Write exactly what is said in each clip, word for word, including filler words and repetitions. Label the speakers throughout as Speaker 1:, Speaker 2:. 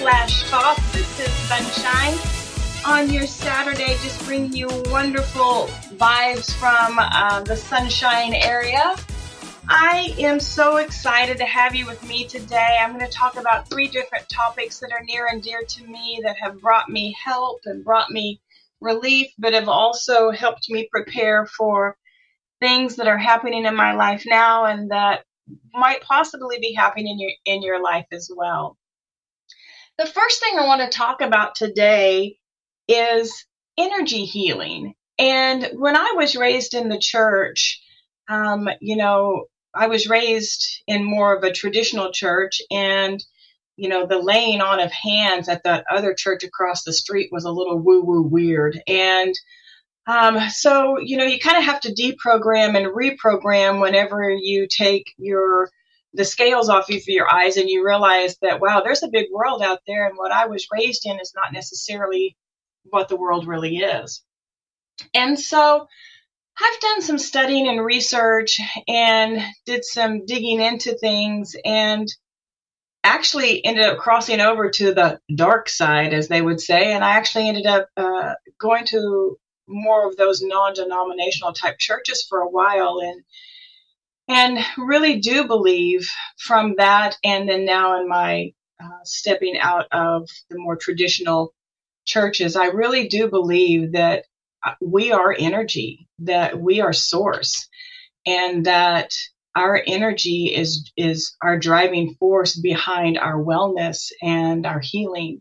Speaker 1: slash thoughts. This is Sunshine on your Saturday, just bringing you wonderful vibes from uh, the Sunshine area. I am so excited to have you with me today. I'm going to talk about three different topics that are near and dear to me that have brought me help and brought me relief, but have also helped me prepare for things that are happening in my life now and that might possibly be happening in your in your life as well. The first thing I want to talk about today is energy healing. And when I was raised in the church, um, you know, I was raised in more of a traditional church, and you know, the laying on of hands at that other church across the street was a little woo-woo weird. And Um, so, you know, you kind of have to deprogram and reprogram whenever you take your, the scales off of your eyes and you realize that, wow, there's a big world out there. And what I was raised in is not necessarily what the world really is. And so I've done some studying and research and did some digging into things and actually ended up crossing over to the dark side, as they would say. And I actually ended up uh, going to more of those non-denominational type churches for a while, and and really do believe from that, and then now in my uh, stepping out of the more traditional churches, I really do believe that we are energy, that we are source, and that our energy is is our driving force behind our wellness and our healing.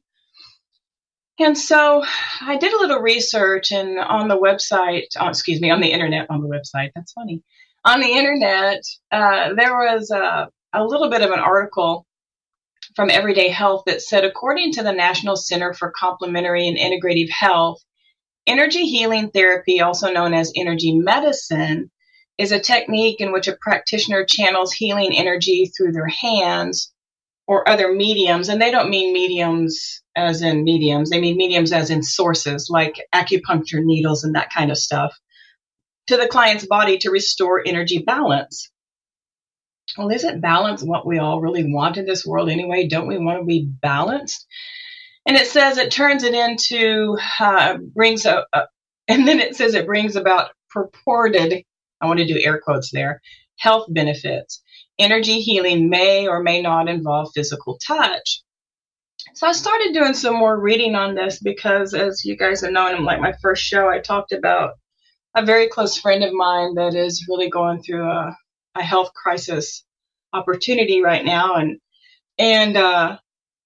Speaker 1: And so I did a little research, and on the website, oh, excuse me, on the internet, on the website, that's funny. On the internet, uh, there was a, a little bit of an article from Everyday Health that said, according to the National Center for Complementary and Integrative Health, energy healing therapy, also known as energy medicine, is a technique in which a practitioner channels healing energy through their hands or other mediums. And they don't mean mediums as in mediums. They mean mediums as in sources, like acupuncture needles and that kind of stuff, to the client's body to restore energy balance. Well, isn't balance what we all really want in this world anyway? Don't we want to be balanced? And it says it turns it into, uh, brings a, a, and then it says it brings about purported, I want to do air quotes there, health benefits. Energy healing may or may not involve physical touch. So I started doing some more reading on this because, as you guys have known, in like my first show, I talked about a very close friend of mine that is really going through a, a health crisis opportunity right now. And, and, uh,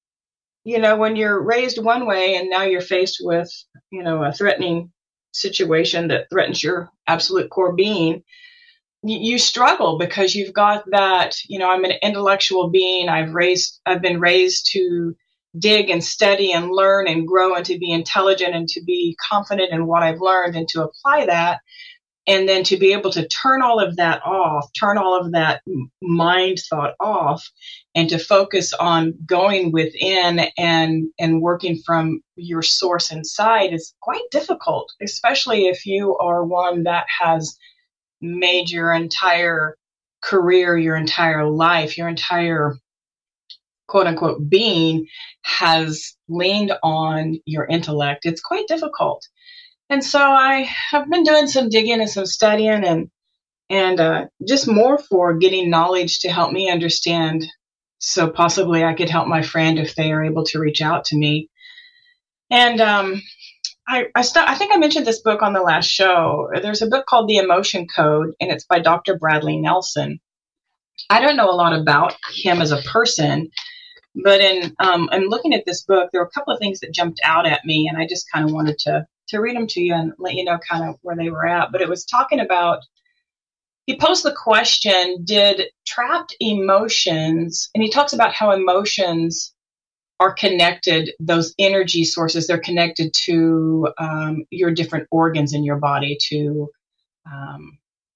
Speaker 1: you know, when you're raised one way and now you're faced with, you know, a threatening situation that threatens your absolute core being, you struggle because you've got that, you know, I'm an intellectual being. I've raised, I've been raised to dig and study and learn and grow and to be intelligent and to be confident in what I've learned and to apply that. And then to be able to turn all of that off, turn all of that mind thought off, and to focus on going within and, and working from your source inside is quite difficult, especially if you are one that has made your entire career, your entire life, your entire quote unquote being has leaned on your intellect. It's quite difficult. And so I have been doing some digging and some studying and, and, uh, just more for getting knowledge to help me understand. So possibly I could help my friend if they are able to reach out to me. And, um, I, I, st- I think I mentioned this book on the last show. There's a book called The Emotion Code, and it's by Doctor Bradley Nelson. I don't know a lot about him as a person, but in um, in looking at this book, there were a couple of things that jumped out at me, and I just kind of wanted to, to read them to you and let you know kind of where they were at. But it was talking about, he posed the question, did trapped emotions, and he talks about how emotions are connected, those energy sources, they're connected to um, your different organs in your body, to um,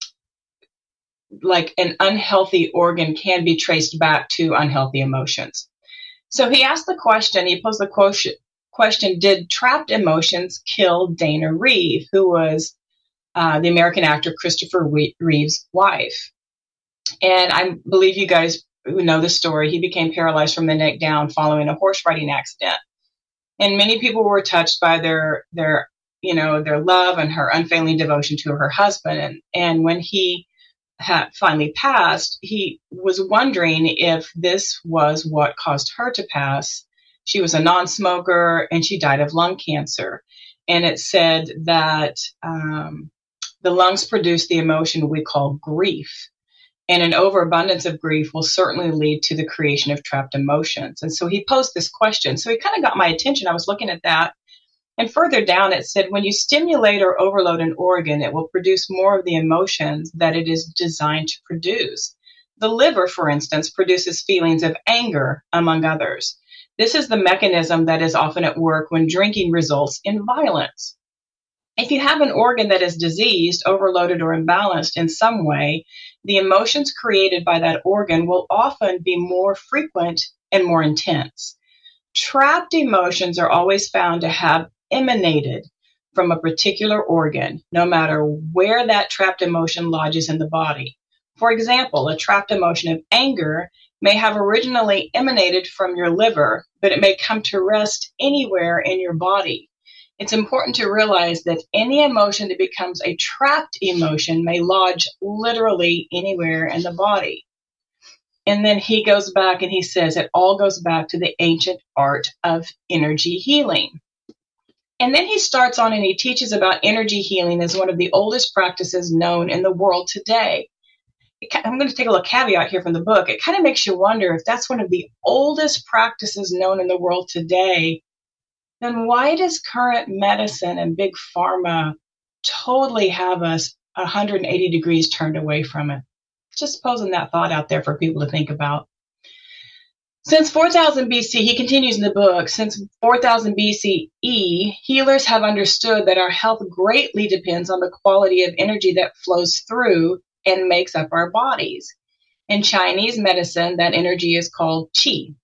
Speaker 1: like an unhealthy organ can be traced back to unhealthy emotions. So he asked the question, he posed the question, question did trapped emotions kill Dana Reeve, who was uh, the American actor Christopher Reeve's wife? And I believe you guys who know the story, he became paralyzed from the neck down following a horse riding accident. And many people were touched by their, their, you know, their love and her unfailing devotion to her husband. And, and when he had finally passed, he was wondering if this was what caused her to pass. She was a non-smoker and she died of lung cancer. And it said that um, the lungs produce the emotion we call grief. And an overabundance of grief will certainly lead to the creation of trapped emotions. And so he posed this question. So he kind of got my attention. I was looking at that. And further down, it said, when you stimulate or overload an organ, it will produce more of the emotions that it is designed to produce. The liver, for instance, produces feelings of anger, among others. This is the mechanism that is often at work when drinking results in violence. If you have an organ that is diseased, overloaded, or imbalanced in some way, the emotions created by that organ will often be more frequent and more intense. Trapped emotions are always found to have emanated from a particular organ, no matter where that trapped emotion lodges in the body. For example, a trapped emotion of anger may have originally emanated from your liver, but it may come to rest anywhere in your body. It's important to realize that any emotion that becomes a trapped emotion may lodge literally anywhere in the body. And then he goes back and he says it all goes back to the ancient art of energy healing. And then he starts on and he teaches about energy healing as one of the oldest practices known in the world today. I'm going to take a little caveat here from the book. It kind of makes you wonder if that's one of the oldest practices known in the world today, then why does current medicine and big pharma totally have us one hundred eighty degrees turned away from it? Just posing that thought out there for people to think about. Since four thousand B C, he continues in the book, since four thousand B C E, healers have understood that our health greatly depends on the quality of energy that flows through and makes up our bodies. In Chinese medicine, that energy is called qi.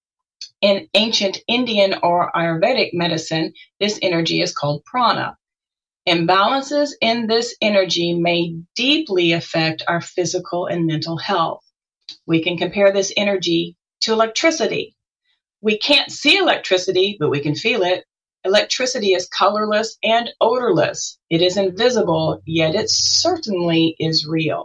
Speaker 1: In ancient Indian or Ayurvedic medicine, this energy is called prana. Imbalances in this energy may deeply affect our physical and mental health. We can compare this energy to electricity. We can't see electricity, but we can feel it. Electricity is colorless and odorless. It is invisible, yet it certainly is real.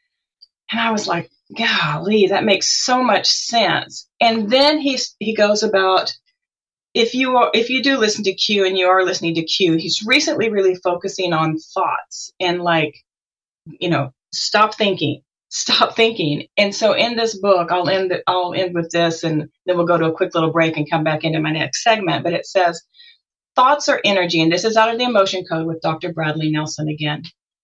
Speaker 1: And I was like, golly, that makes so much sense. And then he he goes about, if you are, if you do listen to Q and you are listening to Q, he's recently really focusing on thoughts and like, you know, stop thinking, stop thinking. And so in this book, I'll end the, I'll end with this, and then we'll go to a quick little break and come back into my next segment. But it says, thoughts are energy, and this is out of the Emotion Code with Doctor Bradley Nelson again.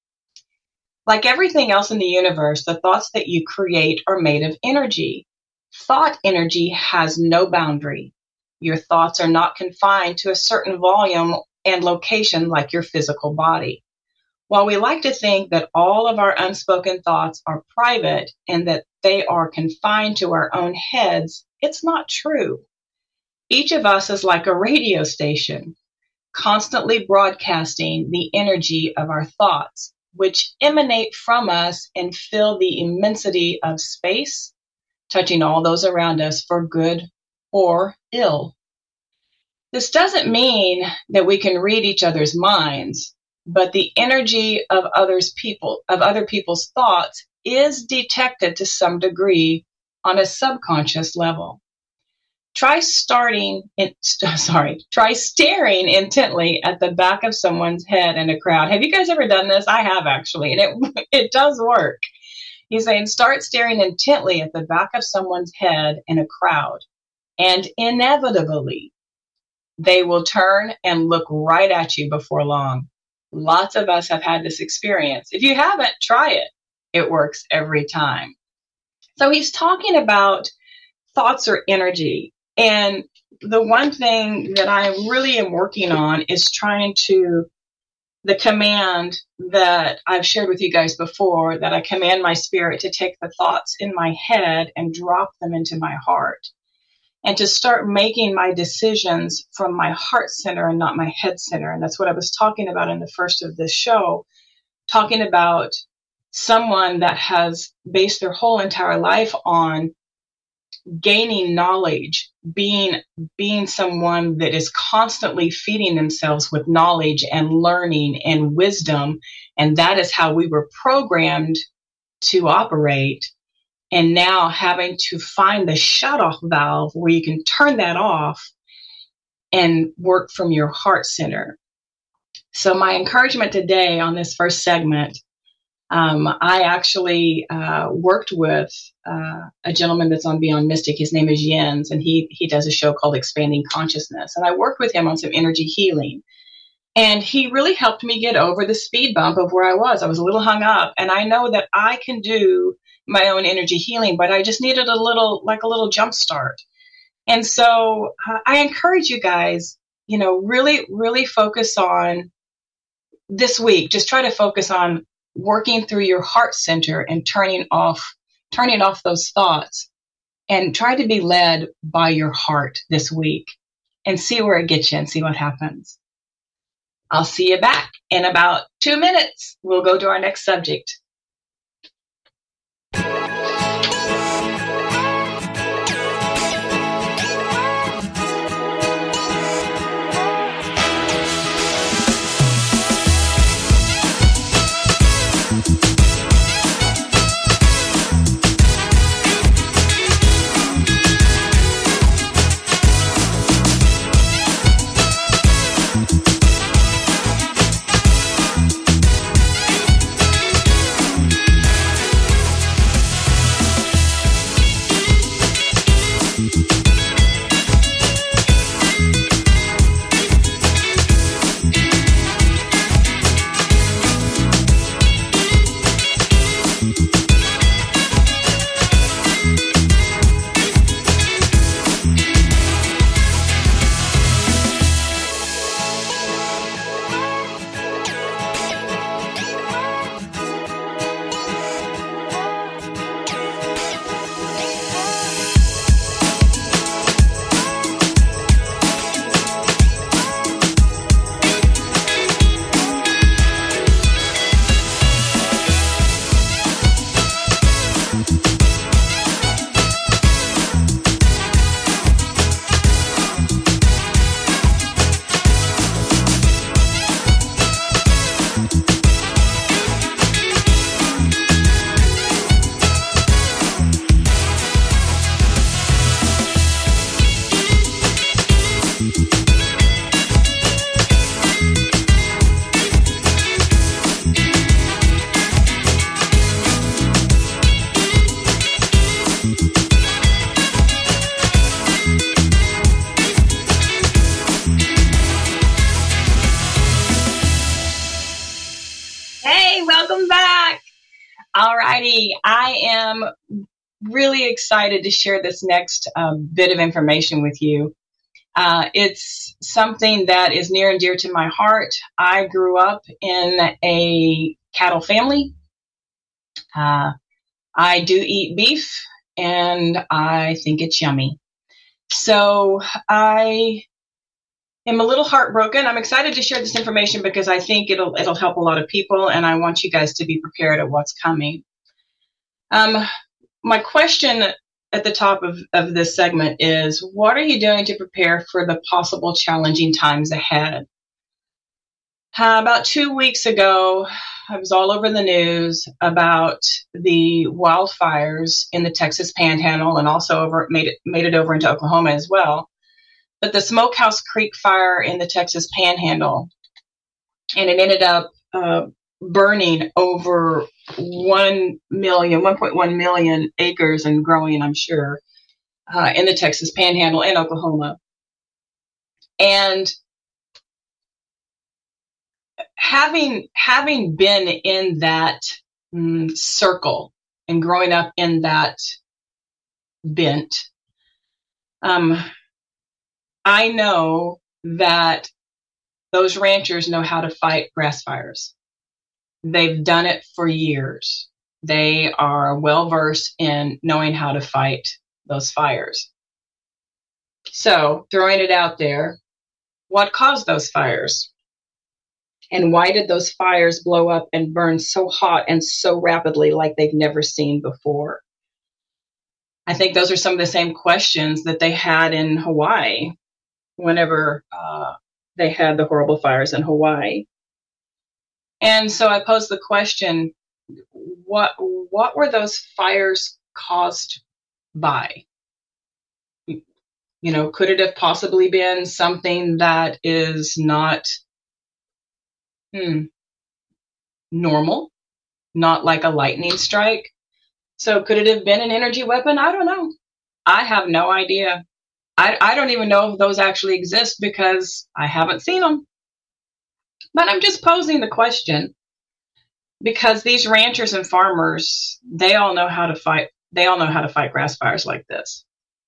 Speaker 1: Like everything else in the universe, the thoughts that you create are made of energy. Thought energy has no boundary. Your thoughts are not confined to a certain volume and location like your physical body. While we like to think that all of our unspoken thoughts are private and that they are confined to our own heads, it's not true. Each of us is like a radio station, constantly broadcasting the energy of our thoughts, which emanate from us and fill the immensity of space, touching all those around us for good or ill. This doesn't mean that we can read each other's minds, but the energy of others people of other people's thoughts is detected to some degree on a subconscious level. Try starting in, sorry, try staring intently at the back of someone's head in a crowd. Have you guys ever done this? I have actually, and it it does work. He's saying start staring intently at the back of someone's head in a crowd, and inevitably they will turn and look right at you before long. Lots of us have had this experience. If you haven't, try it. It works every time. So he's talking about thoughts are energy. And the one thing that I really am working on is trying to, the command that I've shared with you guys before, that I command my spirit to take the thoughts in my head and drop them into my heart, and to start making my decisions from my heart center and not my head center. And that's what I was talking about in the first of this show, talking about someone that has based their whole entire life on gaining knowledge, being being someone that is constantly feeding themselves with knowledge and learning and wisdom, and that is how we were programmed to operate. And now having to find the shutoff valve where you can turn that off and work from your heart center. So my encouragement today on this first segment, um, I actually uh, worked with uh, a gentleman that's on Beyond Mystic. His name is Jens, and he he does a show called Expanding Consciousness. And I worked with him on some energy healing. And he really helped me get over the speed bump of where I was. I was a little hung up, and I know that I can do my own energy healing, but I just needed a little, like a little jump start. And so uh, I encourage you guys, you know, really, really focus on this week. Just try to focus on working through your heart center and turning off, turning off those thoughts, and try to be led by your heart this week and see where it gets you and see what happens. I'll see you back in about two minutes. We'll go to our next subject. Alrighty, I am really excited to share this next um, bit of information with you. Uh, it's something that is near and dear to my heart. I grew up in a cattle family. Uh, I do eat beef, and I think it's yummy. So I am a little heartbroken. I'm excited to share this information because I think it'll it'll help a lot of people, and I want you guys to be prepared at what's coming. Um, my question at the top of, of this segment is, what are you doing to prepare for the possible challenging times ahead? Uh, about two weeks ago, I was all over the news about the wildfires in the Texas Panhandle, and also over made it made it over into Oklahoma as well. But the Smokehouse Creek fire in the Texas Panhandle, and it ended up uh, burning over one million, one point one million acres and growing, I'm sure, uh, in the Texas Panhandle and Oklahoma. And having having been in that mm, circle and growing up in that bent, um, I know that those ranchers know how to fight grass fires. They've done it for years. They are well versed in knowing how to fight those fires. So, throwing it out there, what caused those fires? And why did those fires blow up and burn so hot and so rapidly like they've never seen before? I think those are some of the same questions that they had in Hawaii whenever uh, they had the horrible fires in Hawaii. And so I posed the question, what what were those fires caused by? You know, could it have possibly been something that is not hmm, normal, not like a lightning strike? So could it have been an energy weapon? I don't know. I have no idea. I, I don't even know if those actually exist because I haven't seen them. But I'm just posing the question because these ranchers and farmers, they all know how to fight. They all know how to fight grass fires like this.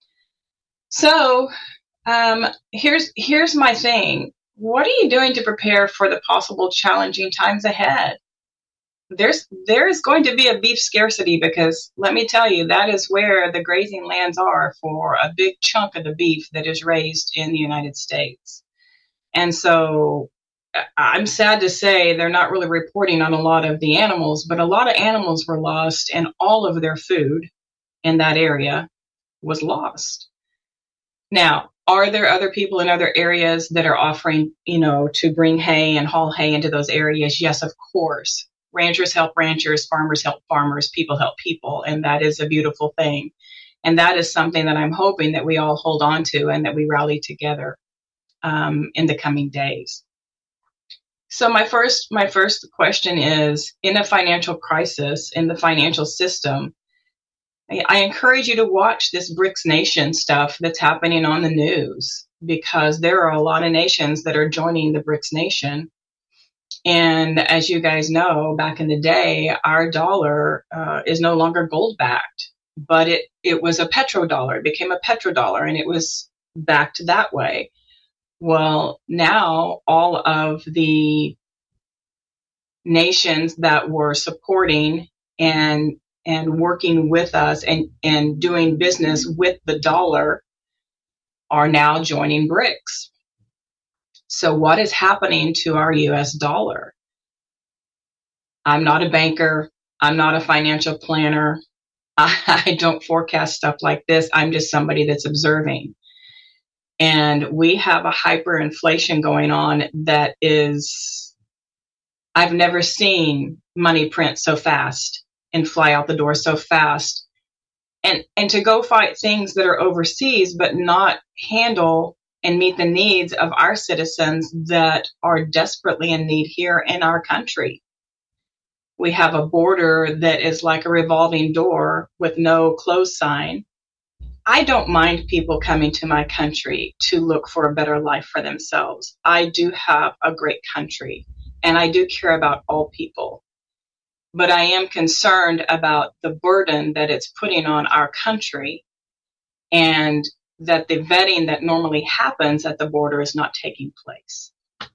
Speaker 1: So um, here's here's my thing. What are you doing to prepare for the possible challenging times ahead? There's there's going to be a beef scarcity because let me tell you, that is where the grazing lands are for a big chunk of the beef that is raised in the United States. And so I'm sad to say they're not really reporting on a lot of the animals, but a lot of animals were lost and all of their food in that area was lost. Now, are there other people in other areas that are offering, you know, to bring hay and haul hay into those areas? Yes, of course. Ranchers help ranchers, farmers help farmers, people help people, and that is a beautiful thing. And that is something that I'm hoping that we all hold on to and that we rally together um, in the coming days. So my first, my first question is, in a financial crisis, in the financial system, I encourage you to watch this BRICS nation stuff that's happening on the news, because there are a lot of nations that are joining the BRICS nation. And as you guys know, back in the day, our dollar uh, is no longer gold backed, but it, it was a petrodollar. It became a petrodollar and it was backed that way. Well, now all of the nations that were supporting and and working with us and, and doing business with the dollar are now joining BRICS. So what is happening to our U S dollar? I'm not a banker. I'm not a financial planner. I, I don't forecast stuff like this. I'm just somebody that's observing. And we have a hyperinflation going on that is, I've never seen money print so fast and fly out the door so fast. And, and to go fight things that are overseas, but not handle and meet the needs of our citizens that are desperately in need here in our country. We have a border that is like a revolving door with no close sign. I don't mind people coming to my country to look for a better life for themselves. I do have a great country and I do care about all people. But I am concerned about the burden that it's putting on our country and that the vetting that normally happens at the border is not taking place.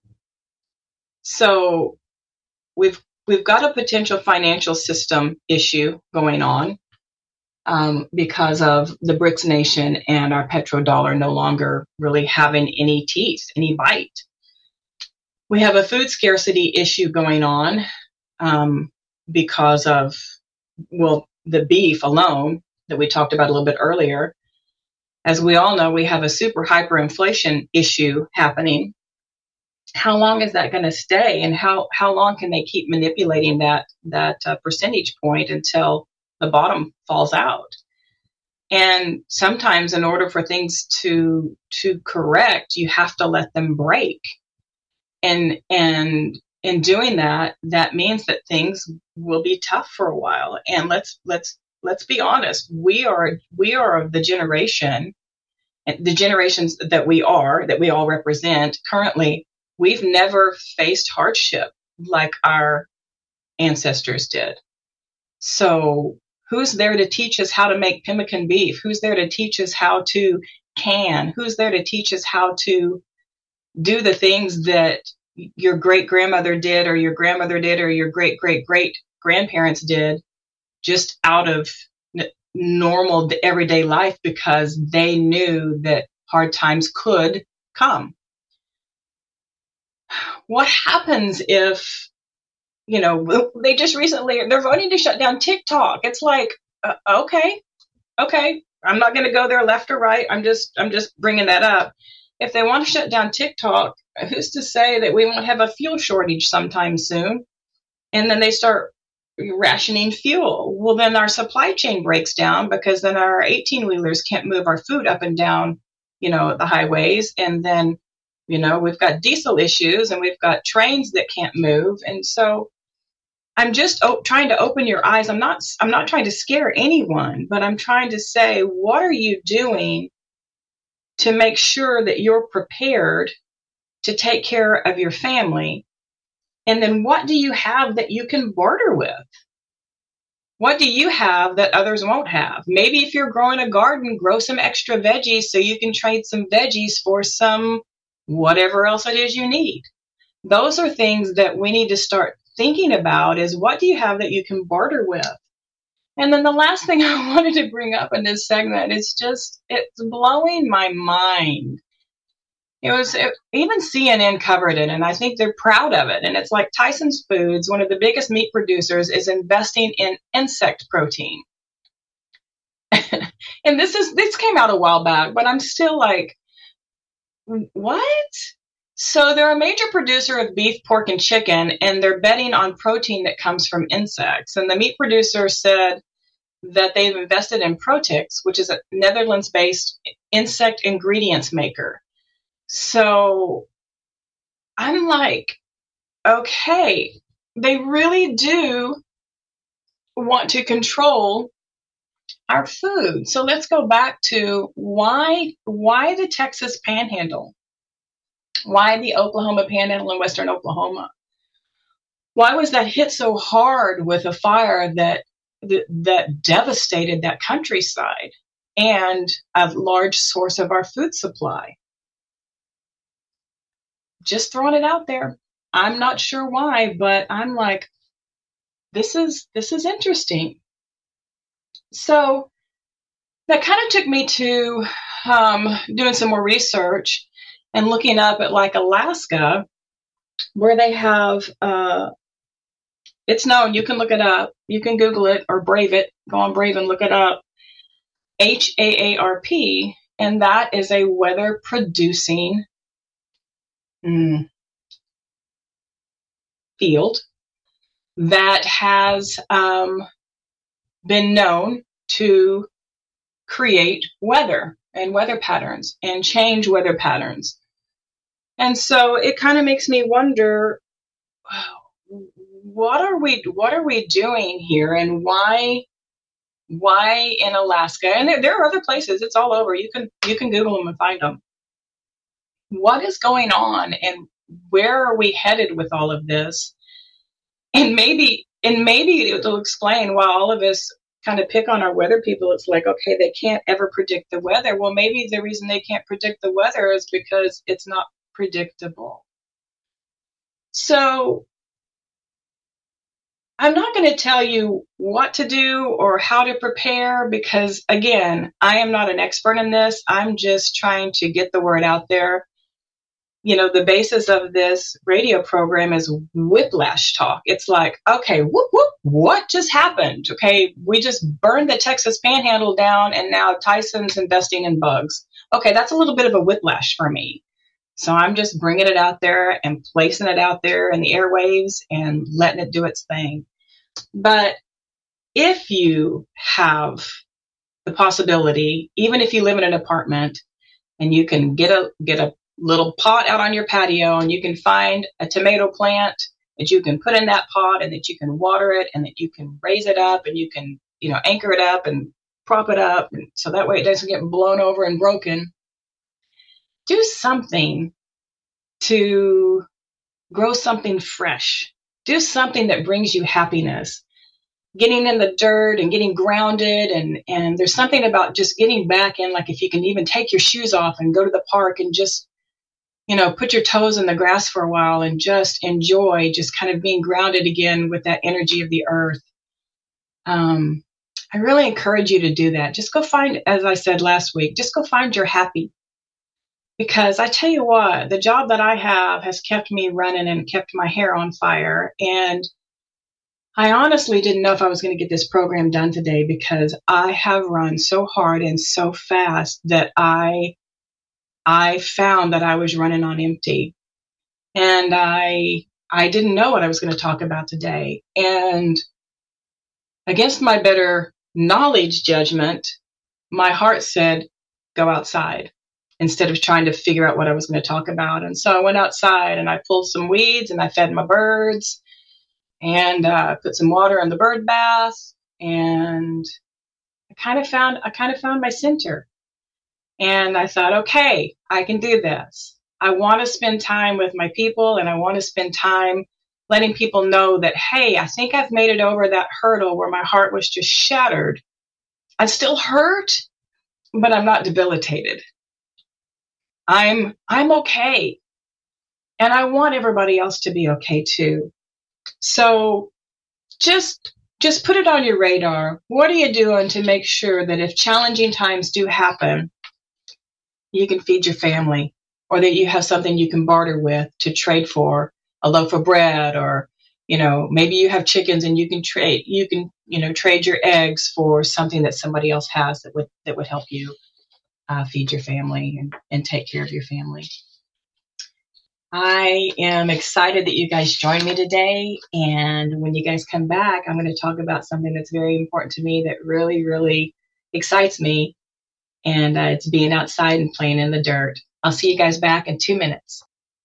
Speaker 1: So we've we've got a potential financial system issue going on um, because of the BRICS nation and our petrodollar no longer really having any teeth, any bite. We have a food scarcity issue going on um, because of, well, the beef alone that we talked about a little bit earlier. As we all know, we have a super hyperinflation issue happening. How long is that going to stay, and how, how long can they keep manipulating that that uh, percentage point until the bottom falls out? And sometimes, in order for things to to correct, you have to let them break. And and in doing that, that means that things will be tough for a while. And let's let's let's be honest. We are we are of the generation, the generations that we are, that we all represent currently. We've never faced hardship like our ancestors did. So who's there to teach us how to make pemmican beef? Who's there to teach us how to can? Who's there to teach us how to do the things that your great grandmother did, or your grandmother did, or your great great great grandparents did, just out of n- normal everyday life, because they knew that hard times could come? What happens if, you know, they just recently, they're voting to shut down TikTok? It's like, uh, okay, okay, I'm not going to go there left or right. I'm just, I'm just bringing that up. If they want to shut down TikTok, who's to say that we won't have a fuel shortage sometime soon? And then they start rationing fuel. Well, then our supply chain breaks down because then our eighteen wheelers can't move our food up and down, you know, the highways. And then, you know, we've got diesel issues and we've got trains that can't move. And so I'm just op- trying to open your eyes. I'm not, I'm not trying to scare anyone, but I'm trying to say, what are you doing to make sure that you're prepared to take care of your family? And then what do you have that you can barter with? What do you have that others won't have? Maybe if you're growing a garden, grow some extra veggies so you can trade some veggies for some whatever else it is you need. Those are things that we need to start thinking about, is what do you have that you can barter with? And then the last thing I wanted to bring up in this segment is just, it's blowing my mind. It was, it, even C N N covered it, and I think they're proud of it. And it's like Tyson's Foods, one of the biggest meat producers, is investing in insect protein. And this is, this came out a while back, but I'm still like, what? So they're a major producer of beef, pork, and chicken, and they're betting on protein that comes from insects. And the meat producer said that they've invested in Protix, which is a Netherlands-based insect ingredients maker. So I'm like, okay, they really do want to control our food. So let's go back to why, why the Texas Panhandle? Why the Oklahoma Panhandle in western Oklahoma? Why was that hit so hard with a fire that that, that devastated that countryside and a large source of our food supply? Just throwing it out there. I'm not sure why, but I'm like, this is this is interesting. So that kind of took me to um, doing some more research and looking up at like Alaska, where they have, uh, it's known, you can look it up, you can Google it or Brave it, go on Brave and look it up, H A A R P, and that is a weather producing mm, field that has um, been known to create weather and weather patterns and change weather patterns. And so it kind of makes me wonder, what are we what are we doing here, and why why in Alaska? And there, there are other places, it's all over. You can you can Google them and find them. What is going on, and where are we headed with all of this? And maybe and maybe it'll explain why all of us kind of pick on our weather people. It's like, okay, they can't ever predict the weather. Well, maybe the reason they can't predict the weather is because it's not predictable. So I'm not going to tell you what to do or how to prepare because, again, I am not an expert in this. I'm just trying to get the word out there. You know, the basis of this radio program is whiplash talk. It's like, okay, whoop, whoop, what just happened? Okay, we just burned the Texas Panhandle down and now Tyson's investing in bugs. Okay, that's a little bit of a whiplash for me. So I'm just bringing it out there and placing it out there in the airwaves and letting it do its thing. But if you have the possibility, even if you live in an apartment and you can get a get a little pot out on your patio and you can find a tomato plant that you can put in that pot and that you can water it and that you can raise it up and you can, you know, anchor it up and prop it up. And so that way it doesn't get blown over and broken. Do something to grow something fresh. Do something that brings you happiness. Getting in the dirt and getting grounded. And, and there's something about just getting back in, like if you can even take your shoes off and go to the park and just, you know, put your toes in the grass for a while and just enjoy just kind of being grounded again with that energy of the earth. Um, I really encourage you to do that. Just go find, as I said last week, just go find your happy. Because I tell you what, the job that I have has kept me running and kept my hair on fire. And I honestly didn't know if I was going to get this program done today because I have run so hard and so fast that I I found that I was running on empty. And I I didn't know what I was going to talk about today. And against my better knowledge judgment, my heart said, go outside instead of trying to figure out what I was going to talk about. And so I went outside and I pulled some weeds and I fed my birds and uh, put some water in the bird bath. And I kind of found, I kind of found my center. And I thought, okay, I can do this. I want to spend time with my people and I want to spend time letting people know that, hey, I think I've made it over that hurdle where my heart was just shattered. I'm still hurt, but I'm not debilitated. I'm, I'm okay. And I want everybody else to be okay too. So just, just put it on your radar. What are you doing to make sure that if challenging times do happen, you can feed your family, or that you have something you can barter with to trade for a loaf of bread, or, you know, maybe you have chickens and you can trade, you can, you know, trade your eggs for something that somebody else has that would, that would help you uh, feed your family and, and take care of your family. I am excited that you guys joined me today. And when you guys come back, I'm going to talk about something that's very important to me that really, really excites me. And uh, it's being outside and playing in the dirt. I'll see you guys back in two minutes.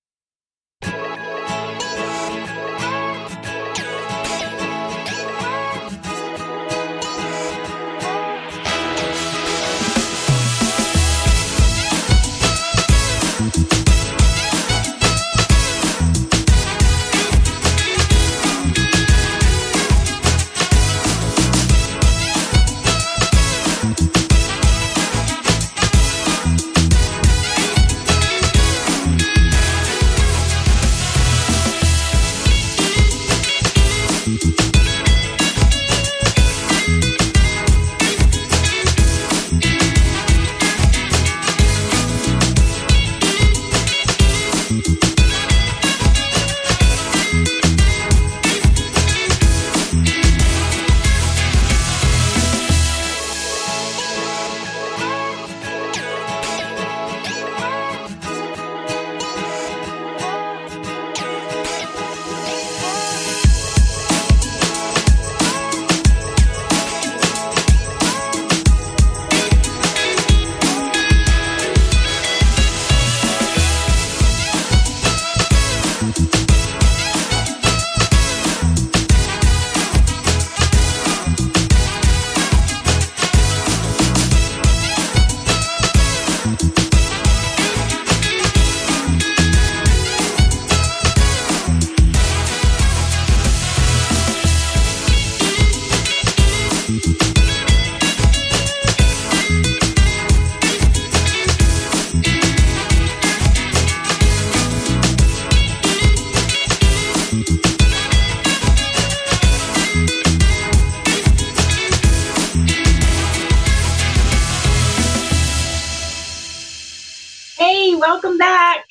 Speaker 1: Welcome back.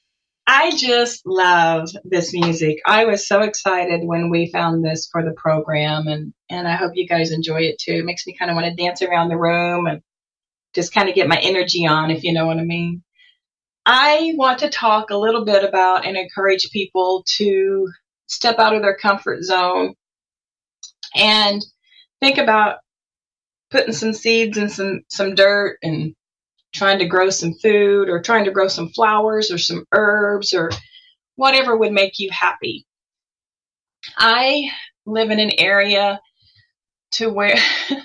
Speaker 1: I just love this music. I was so excited when we found this for the program, and, and I hope you guys enjoy it too. It makes me kind of want to dance around the room and just kind of get my energy on, if you know what I mean. I want to talk a little bit about and encourage people to step out of their comfort zone and think about putting some seeds in some, some dirt and trying to grow some food, or trying to grow some flowers or some herbs or whatever would make you happy. I live in an area to where,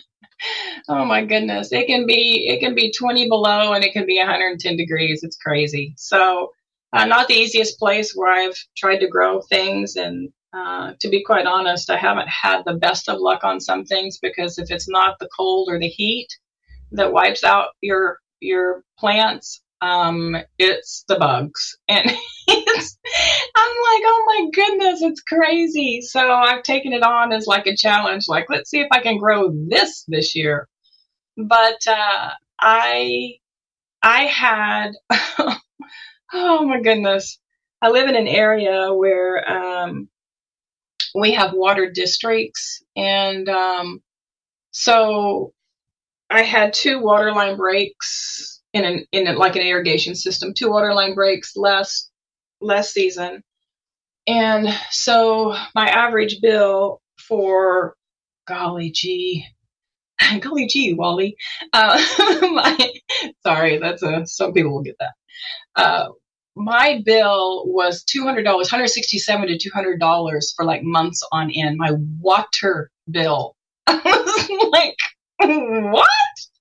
Speaker 1: oh my goodness, it can be, it can be twenty below and it can be one hundred ten degrees. It's crazy. So uh, not the easiest place where I've tried to grow things. And uh, to be quite honest, I haven't had the best of luck on some things, because if it's not the cold or the heat that wipes out your your plants, um, it's the bugs. And it's, I'm like, oh my goodness, it's crazy. So I've taken it on as like a challenge, like, let's see if I can grow this this year. But uh, I, I had, oh my goodness, I live in an area where um, we have water districts. And um, so I had two water line breaks in an in a, like an irrigation system, two water line breaks last last season. And so my average bill for, golly gee, golly gee, Wally, uh, my, sorry, that's a, some people will get that. Uh, my bill was two hundred dollars, one hundred sixty-seven dollars to two hundred dollars for like months on end. My water bill. I was like, what?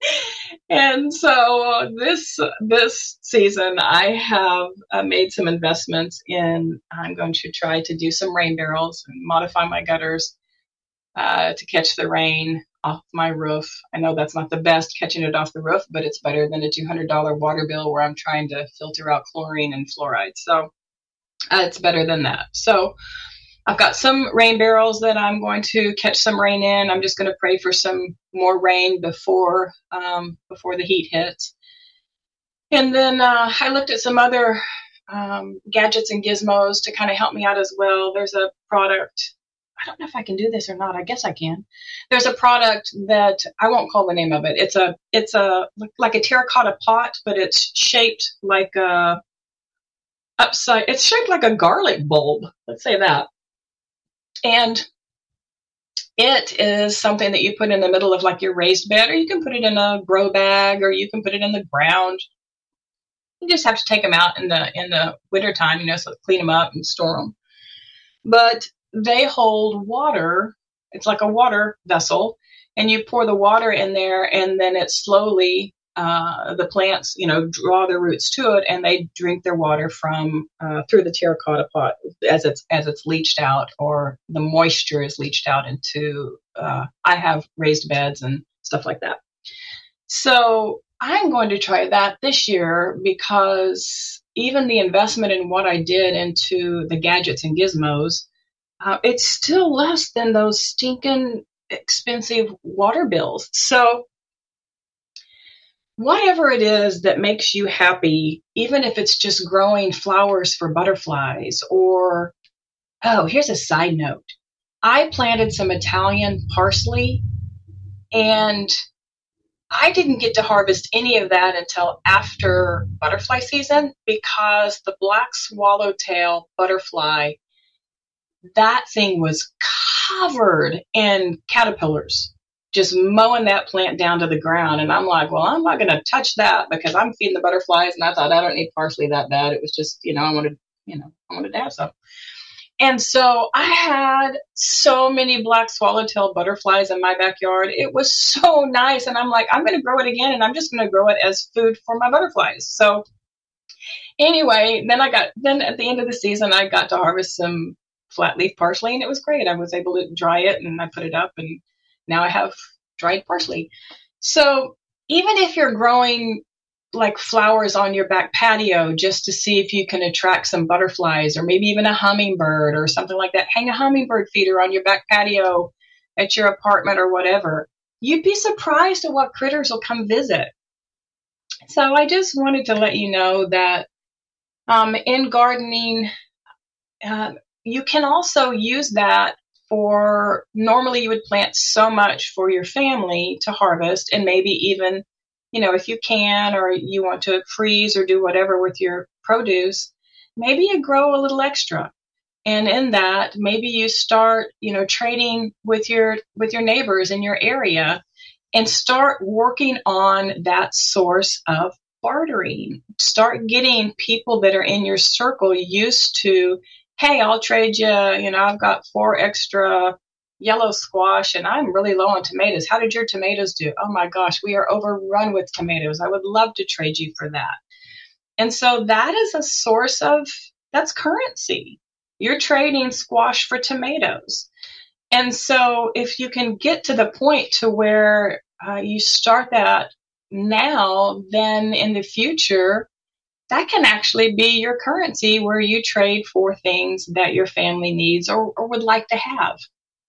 Speaker 1: And so this this season, I have uh, made some investments in. I'm going to try to do some rain barrels and modify my gutters uh, to catch the rain off my roof. I know that's not the best catching it off the roof, but it's better than a two hundred dollars water bill where I'm trying to filter out chlorine and fluoride. So uh, it's better than that. So I've got some rain barrels that I'm going to catch some rain in. I'm just going to pray for some more rain before um, before the heat hits. And then uh, I looked at some other um, gadgets and gizmos to kind of help me out as well. There's a product. I don't know if I can do this or not. I guess I can. There's a product that I won't call the name of it. It's a it's a like a terracotta pot, but it's shaped like a upside. It's shaped like a garlic bulb. Let's say that. And it is something that you put in the middle of like your raised bed, or you can put it in a grow bag, or you can put it in the ground. You just have to take them out in the in the winter time, you know, so clean them up and store them. But they hold water. It's like a water vessel, and you pour the water in there, and then it slowly, uh, the plants, you know, draw their roots to it, and they drink their water from uh, through the terracotta pot as it's as it's leached out, or the moisture is leached out into. Uh, I have raised beds and stuff like that. So I'm going to try that this year, because even the investment in what I did into the gadgets and gizmos, uh, it's still less than those stinking expensive water bills. So whatever it is that makes you happy, even if it's just growing flowers for butterflies, or, oh, here's a side note. I planted some Italian parsley, and I didn't get to harvest any of that until after butterfly season, because the black swallowtail butterfly, that thing was covered in caterpillars, just mowing that plant down to the ground. And I'm like, well, I'm not going to touch that because I'm feeding the butterflies. And I thought, I don't need parsley that bad. It was just, you know, I wanted, you know, I wanted to have some. And so I had so many black swallowtail butterflies in my backyard. It was so nice. And I'm like, I'm going to grow it again, and I'm just going to grow it as food for my butterflies. So anyway, then I got, then at the end of the season, I got to harvest some flat leaf parsley, and it was great. I was able to dry it, and I put it up, and now I have dried parsley. So even if you're growing like flowers on your back patio just to see if you can attract some butterflies, or maybe even a hummingbird or something like that, hang a hummingbird feeder on your back patio at your apartment or whatever, you'd be surprised at what critters will come visit. So I just wanted to let you know that um, in gardening, uh, you can also use that for, normally you would plant so much for your family to harvest, and maybe even, you know, if you can, or you want to freeze or do whatever with your produce, maybe you grow a little extra. And in that, maybe you start, you know, trading with your, with your neighbors in your area, and start working on that source of bartering. Start getting people that are in your circle used to, hey, I'll trade you, you know, I've got four extra yellow squash and I'm really low on tomatoes. How did your tomatoes do? Oh my gosh, we are overrun with tomatoes. I would love to trade you for that. And so that is a source of, that's currency. You're trading squash for tomatoes. And so if you can get to the point to where uh, you start that now, then in the future, that can actually be your currency, where you trade for things that your family needs or, or would like to have.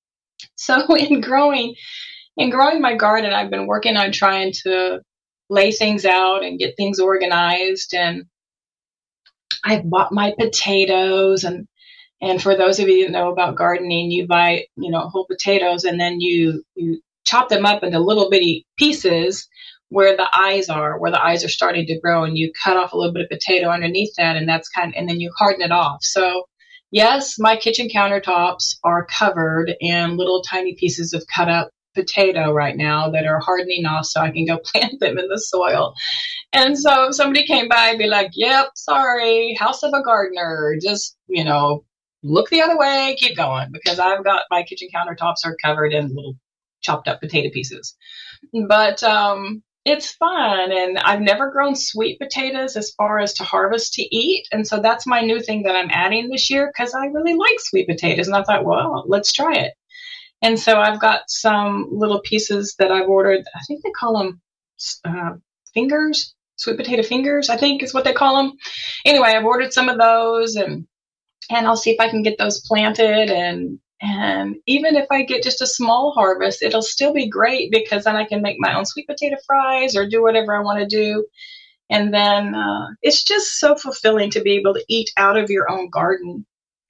Speaker 1: So in growing, in growing my garden, I've been working on trying to lay things out and get things organized. And I've bought my potatoes, and And for those of you that know about gardening, you buy, you know, whole potatoes and then you, you chop them up into little bitty pieces where the eyes are, where the eyes are starting to grow, and you cut off a little bit of potato underneath that, and that's kind of, and then you harden it off. So yes, my kitchen countertops are covered in little tiny pieces of cut up potato right now that are hardening off so I can go plant them in the soil. And so if somebody came by, I'd be like, yep, sorry, house of a gardener, just, you know, look the other way, keep going, because I've got my kitchen countertops are covered in little chopped up potato pieces. But um, it's fun, and I've never grown sweet potatoes as far as to harvest to eat. And so that's my new thing that I'm adding this year because I really like sweet potatoes. And I thought, well, let's try it. And so I've got some little pieces that I've ordered. I think they call them uh, fingers, sweet potato fingers, I think is what they call them. Anyway, I've ordered some of those, and and I'll see if I can get those planted. And and even if I get just a small harvest, it'll still be great because then I can make my own sweet potato fries or do whatever I want to do. And then uh, it's just so fulfilling to be able to eat out of your own garden.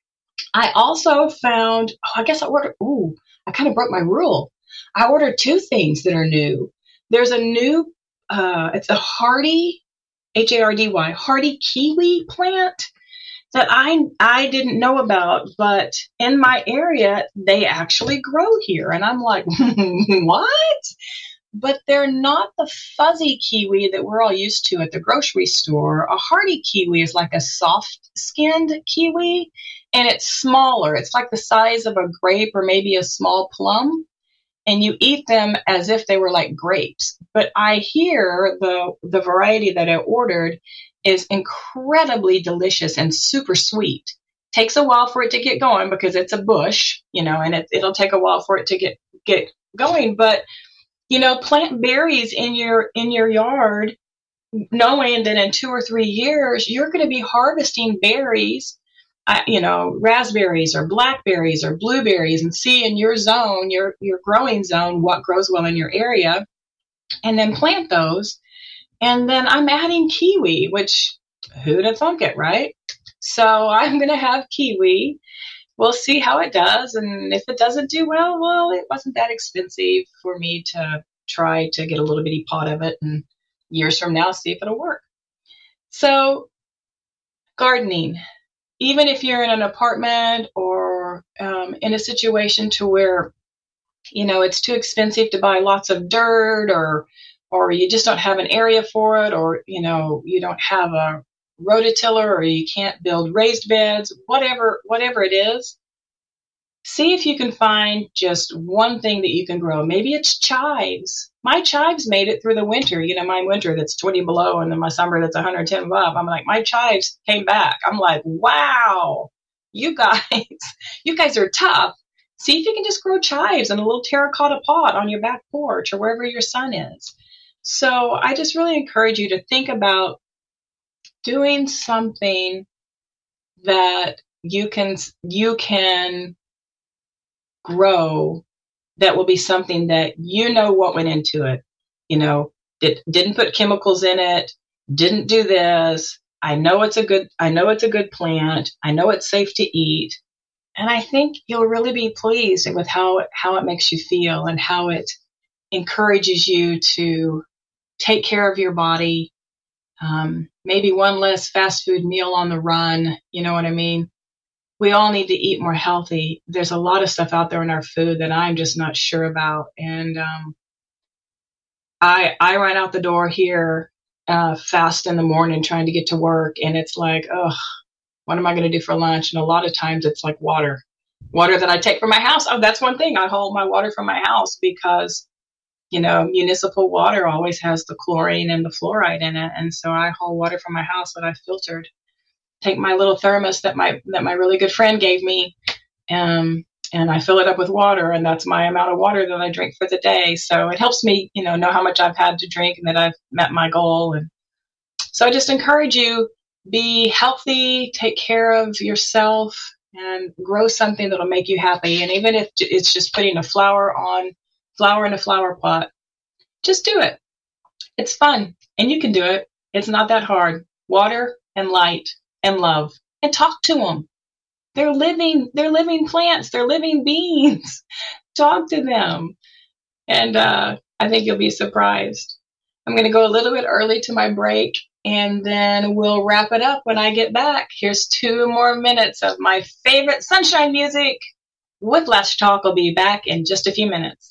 Speaker 1: I also found, oh, I guess I ordered, ooh, I kind of broke my rule. I ordered two things that are new. There's a new, uh, it's a hardy, H A R D Y, hardy kiwi plant that I I didn't know about, but in my area, they actually grow here. And I'm like, what? But they're not the fuzzy kiwi that we're all used to at the grocery store. A hardy kiwi is like a soft-skinned kiwi, and it's smaller. It's like the size of a grape or maybe a small plum, and you eat them as if they were like grapes. But I hear the the variety that I ordered is incredibly delicious and super sweet. Takes a while for it to get going because it's a bush, you know, and it, it'll take a while for it to get get going. But you know, plant berries in your in your yard, knowing that in two or three years you're going to be harvesting berries, uh, you know, raspberries or blackberries or blueberries, and see in your zone, your your growing zone, what grows well in your area, and then plant those. And then I'm adding kiwi, which who'd have thunk it, right? So I'm going to have kiwi. We'll see how it does. And if it doesn't do well, well, it wasn't that expensive for me to try to get a little bitty pot of it and years from now, see if it'll work. So gardening, even if you're in an apartment or um, in a situation to where, you know, it's too expensive to buy lots of dirt, or or you just don't have an area for it, or, you know, you don't have a rototiller, or you can't build raised beds, whatever, whatever it is, see if you can find just one thing that you can grow. Maybe it's chives. My chives made it through the winter, you know, my winter that's twenty below and then my summer that's one hundred ten above. I'm like, my chives came back. I'm like, wow, you guys, you guys are tough. See if you can just grow chives in a little terracotta pot on your back porch or wherever your sun is. So I just really encourage you to think about doing something that you can you can grow that will be something that you know what went into it. You know, it didn't put chemicals in it, didn't do this. I know it's a good I know it's a good plant. I know it's safe to eat. And I think you'll really be pleased with how how it makes you feel and how it encourages you to take care of your body. Um, maybe one less fast food meal on the run. You know what I mean? We all need to eat more healthy. There's a lot of stuff out there in our food that I'm just not sure about. And um, I I run out the door here uh, fast in the morning trying to get to work. And it's like, oh, what am I going to do for lunch? And a lot of times it's like water. Water that I take from my house. Oh, that's one thing. I hold my water from my house because, you know, municipal water always has the chlorine and the fluoride in it. And so I hold water from my house that I filtered. Take my little thermos that my that my really good friend gave me, um, and I fill it up with water, and that's my amount of water that I drink for the day. So it helps me, you know, know how much I've had to drink and that I've met my goal. And so I just encourage you, be healthy, take care of yourself, and grow something that'll make you happy. And even if it's just putting a flower on flower in a flower pot, just do it. It's fun, and you can do it. It's not that hard. Water and light and love, and talk to them. They're living, they're living plants. They're living beings. Talk to them. And uh, I think you'll be surprised. I'm going to go a little bit early to my break, and then we'll wrap it up when I get back. Here's two more minutes of my favorite sunshine music with Let's Talk. I'll be back in just a few minutes.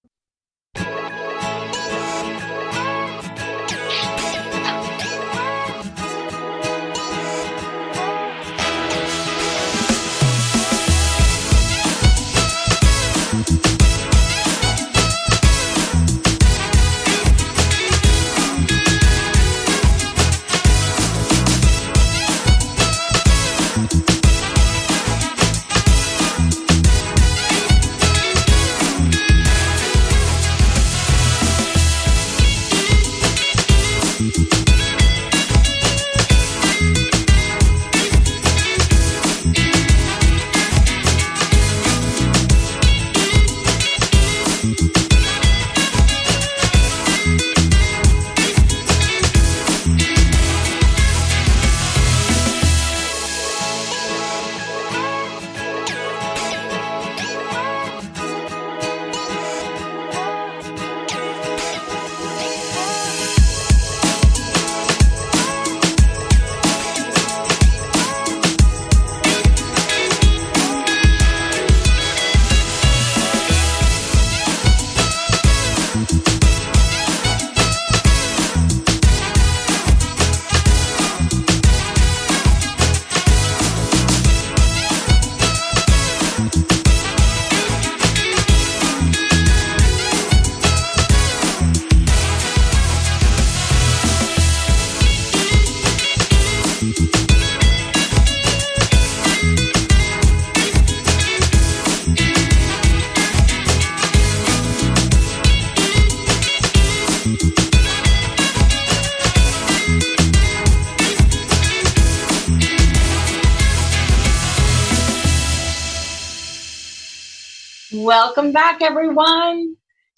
Speaker 1: Welcome back, everyone.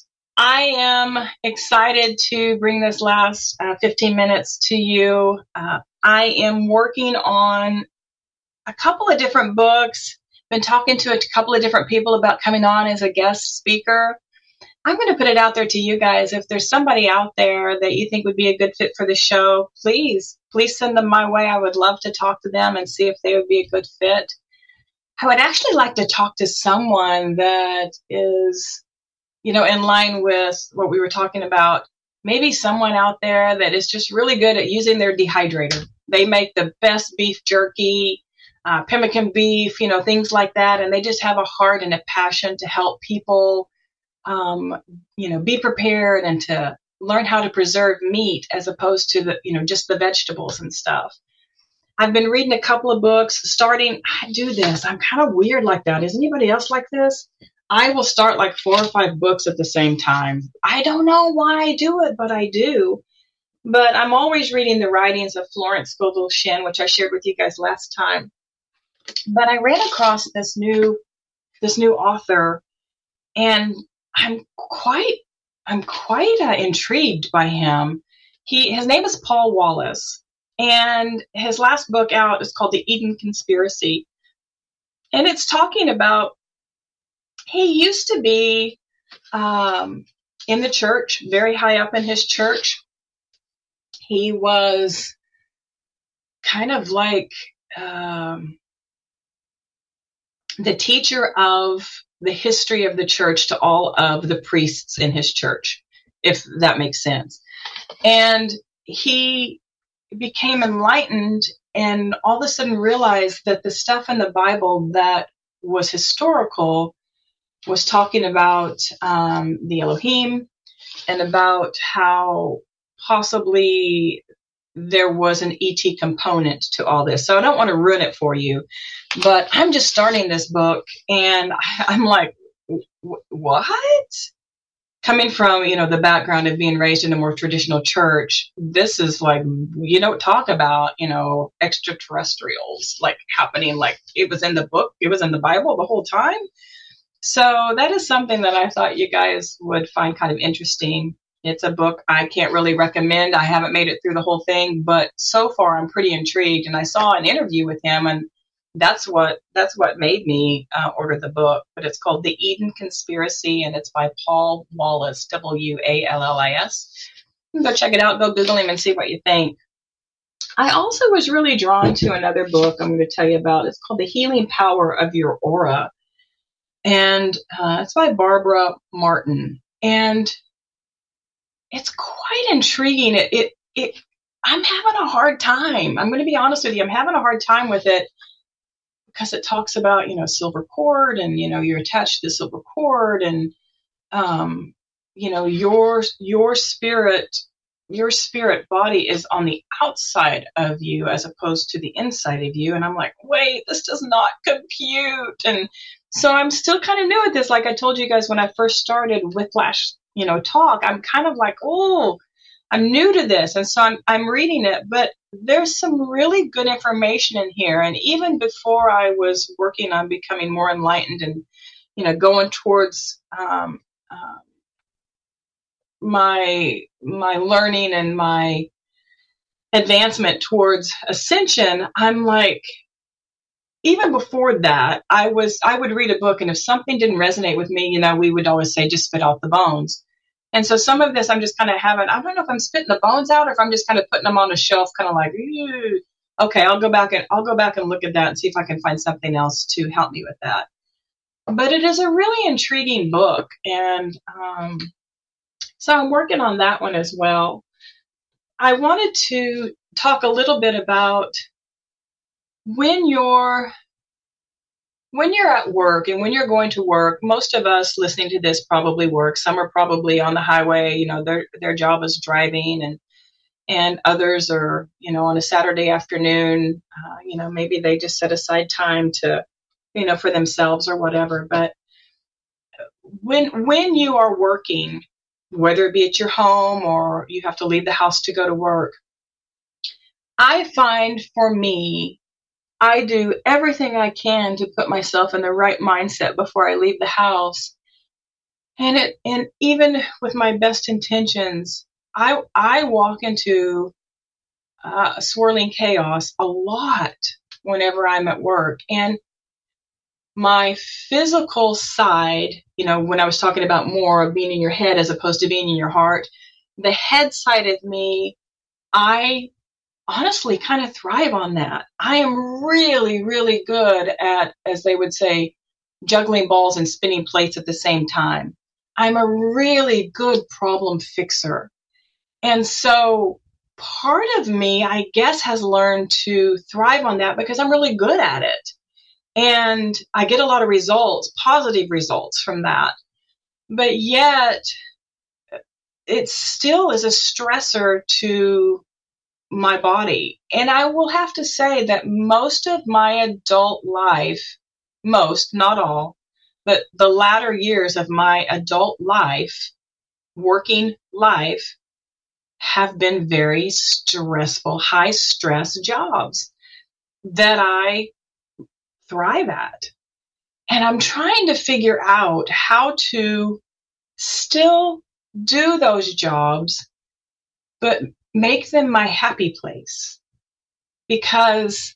Speaker 1: I am excited to bring this last uh, fifteen minutes to you. Uh, I am working on a couple of different books. Been talking to a couple of different people about coming on as a guest speaker. I'm going to put it out there to you guys. If there's somebody out there that you think would be a good fit for the show, please, please send them my way. I would love to talk to them and see if they would be a good fit. I would actually like to talk to someone that is, you know, in line with what we were talking about. Maybe someone out there that is just really good at using their dehydrator. They make the best beef jerky, uh, pemmican beef, you know, things like that. And they just have a heart and a passion to help people, um, you know, be prepared and to learn how to preserve meat as opposed to the, you know, just the vegetables and stuff. I've been reading a couple of books, starting, I do this. I'm kind of weird like that. Is anybody else like this? I will start like four or five books at the same time. I don't know why I do it, but I do. But I'm always reading the writings of Florence Scovel Shinn, which I shared with you guys last time. But I ran across this new, this new author, and I'm quite, I'm quite uh, intrigued by him. He, his name is Paul Wallace. And his last book out is called The Eden Conspiracy. And it's talking about, he used to be um, in the church, very high up in his church. He was kind of like um, the teacher of the history of the church to all of the priests in his church, if that makes sense. And he became enlightened and all of a sudden realized that the stuff in the Bible that was historical was talking about um, the Elohim and about how possibly there was an E T component to all this. So I don't want to ruin it for you, but I'm just starting this book and I'm like, what? Coming from, you know, the background of being raised in a more traditional church, this is like, you don't talk about, you know, extraterrestrials like happening, like it was in the book, it was in the Bible the whole time. So that is something that I thought you guys would find kind of interesting. It's a book I can't really recommend. I haven't made it through the whole thing, but so far I'm pretty intrigued. And I saw an interview with him and that's what that's what made me uh, order the book. But it's called The Eden Conspiracy, and it's by Paul Wallis, W A L L I S. Go check it out. Go Google him and see what you think. I also was really drawn to another book I'm going to tell you about. It's called The Healing Power of Your Aura, and uh, it's by Barbara Martin. And it's quite intriguing. It, it, it, I'm having a hard time. I'm going to be honest with you. I'm having a hard time with it because it talks about, you know, silver cord, and, you know, you're attached to the silver cord, and, um, you know, your, your spirit, your spirit body is on the outside of you as opposed to the inside of you. And I'm like, wait, this does not compute. And so I'm still kind of new at this. Like I told you guys when I first started Whiplash, you know, talk, I'm kind of like, oh, I'm new to this. And so I'm, I'm reading it, but there's some really good information in here. And even before I was working on becoming more enlightened and, you know, going towards, um, uh, my, my learning and my advancement towards ascension, I'm like, even before that, I was, I would read a book, and if something didn't resonate with me, you know, we would always say, just spit out the bones. And so some of this I'm just kind of having, I don't know if I'm spitting the bones out or if I'm just kind of putting them on a shelf, kind of like, ew. Okay, I'll go back and I'll go back and look at that and see if I can find something else to help me with that. But it is a really intriguing book. And um, so I'm working on that one as well. I wanted to talk a little bit about when you're When you're at work and when you're going to work. Most of us listening to this probably work. Some are probably on the highway, you know, their their job is driving, and and others are, you know, on a Saturday afternoon, uh, you know, maybe they just set aside time to, you know, for themselves or whatever. But when when you are working, whether it be at your home or you have to leave the house to go to work, I find for me, I do everything I can to put myself in the right mindset before I leave the house. And it, and even with my best intentions, I, I walk into uh, swirling chaos a lot whenever I'm at work. And my physical side, you know, when I was talking about more of being in your head as opposed to being in your heart, the head side of me, I honestly kind of thrive on that. I am really, really good at, as they would say, juggling balls and spinning plates at the same time. I'm a really good problem fixer. And so part of me, I guess, has learned to thrive on that because I'm really good at it. And I get a lot of results, positive results from that. But yet, it still is a stressor to my body. And I will have to say that most of my adult life, most, not all, but the latter years of my adult life, working life, have been very stressful, high stress jobs that I thrive at. And I'm trying to figure out how to still do those jobs, but make them my happy place, because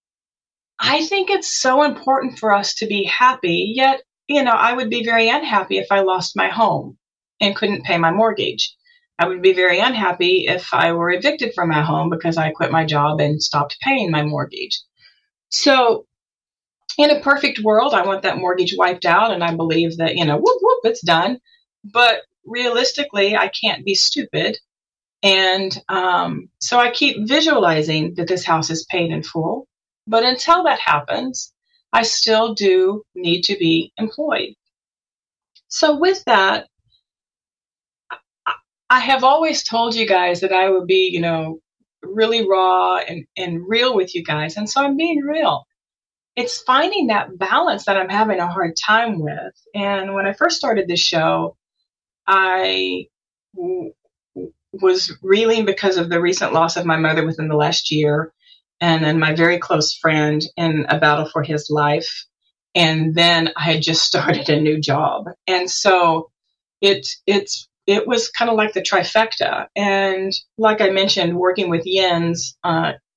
Speaker 1: I think it's so important for us to be happy. Yet, you know, I would be very unhappy if I lost my home and couldn't pay my mortgage. I would be very unhappy if I were evicted from my home because I quit my job and stopped paying my mortgage. So in a perfect world, I want that mortgage wiped out, and I believe that, you know, whoop, whoop, it's done. But realistically, I can't be stupid. And um, so I keep visualizing that this house is paid in full. But until that happens, I still do need to be employed. So with that, I have always told you guys that I would be, you know, really raw and, and real with you guys. And so I'm being real. It's finding that balance that I'm having a hard time with. And when I first started this show, I w- was reeling because of the recent loss of my mother within the last year, and then my very close friend in a battle for his life. And then I had just started a new job. And so it, it's, it was kind of like the trifecta. And like I mentioned, working with Jens, uh,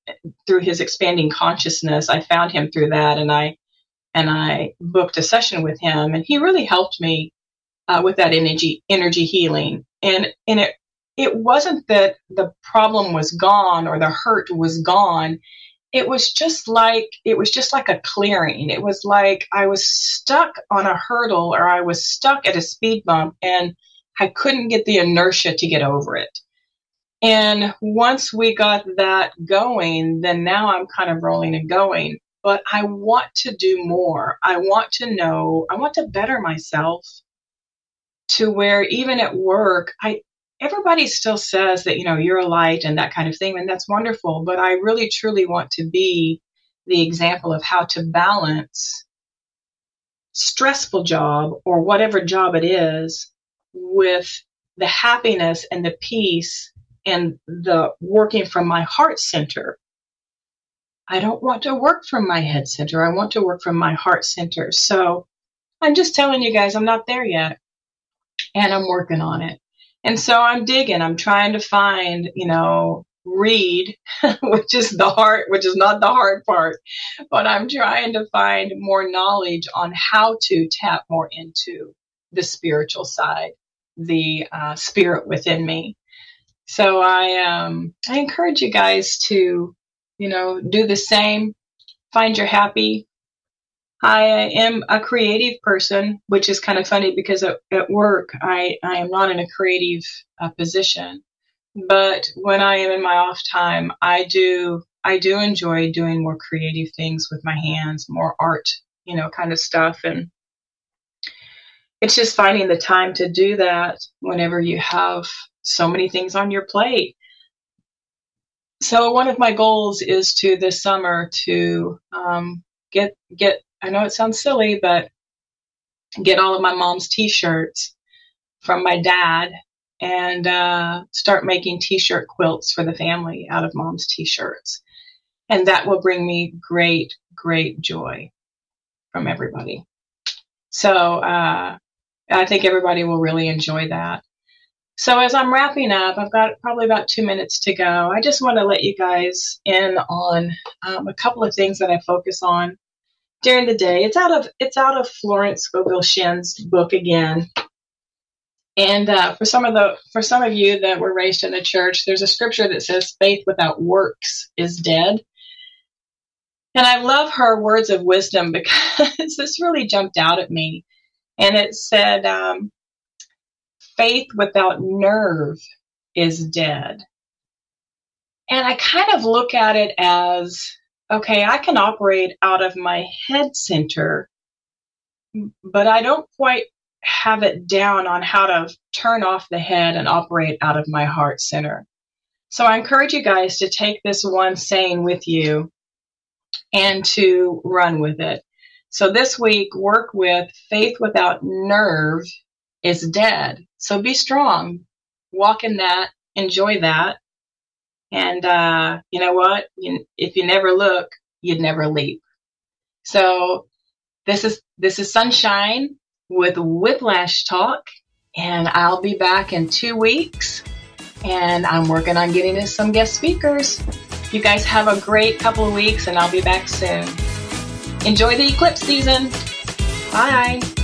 Speaker 1: through his expanding consciousness. I found him through that, and I and I booked a session with him, and he really helped me uh, with that energy energy healing. And and it it wasn't that the problem was gone or the hurt was gone. It was just like it was just like a clearing. It was like I was stuck on a hurdle, or I was stuck at a speed bump, and I couldn't get the inertia to get over it. And once we got that going, then now I'm kind of rolling and going. But I want to do more. I want to know, I want to better myself to where even at work, I everybody still says that, you know, you're a light and that kind of thing, and that's wonderful. But I really, truly want to be the example of how to balance stressful job or whatever job it is with the happiness and the peace and the working from my heart center. I don't want to work from my head center. I want to work from my heart center. So I'm just telling you guys, I'm not there yet, and I'm working on it. And so I'm digging, I'm trying to find, you know, read, which is the hard, which is not the hard part, but I'm trying to find more knowledge on how to tap more into the spiritual side, the uh, spirit within me. So I, um, I encourage you guys to, you know, do the same, find your happy. I am a creative person, which is kind of funny because at, at work, I, I am not in a creative uh, position. But when I am in my off time, I do I do enjoy doing more creative things with my hands, more art, you know, kind of stuff. And it's just finding the time to do that whenever you have so many things on your plate. So one of my goals is to this summer to um, get get. I know it sounds silly, but get all of my mom's T-shirts from my dad and uh, start making T-shirt quilts for the family out of mom's T-shirts. And that will bring me great, great joy from everybody. So uh, I think everybody will really enjoy that. So as I'm wrapping up, I've got probably about two minutes to go. I just want to let you guys in on um, a couple of things that I focus on during the day. It's out of it's out of Florence Scovel Shinn's book again. And uh, for some of the for some of you that were raised in the church, there's a scripture that says faith without works is dead. And I love her words of wisdom because this really jumped out at me. And it said, um, faith without nerve is dead. And I kind of look at it as, okay, I can operate out of my head center, but I don't quite have it down on how to turn off the head and operate out of my heart center. So I encourage you guys to take this one saying with you and to run with it. So this week, work with faith without nerve is dead. So be strong, walk in that, enjoy that. And uh, you know what? You, if you never look, you'd never leap. So this is this is Sunshine with Whiplash Talk, and I'll be back in two weeks. And I'm working on getting us some guest speakers. You guys have a great couple of weeks, and I'll be back soon. Enjoy the eclipse season. Bye.